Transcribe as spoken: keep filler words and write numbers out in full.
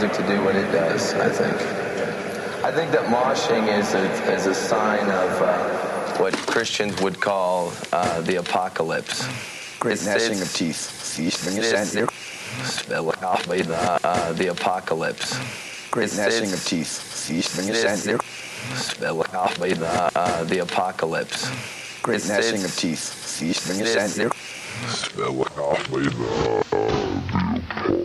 music to do what it does, I think. I think that moshing is a, is a sign of uh, what Christians would call uh, the apocalypse. Great It's- gnashing it's- of teeth. Feast when you it's- send the, uh, the apocalypse. Great It's- gnashing it's- of teeth. Feast when you it's- send the, uh, the apocalypse. Great It's- gnashing it's- of teeth. Feast when you it's- send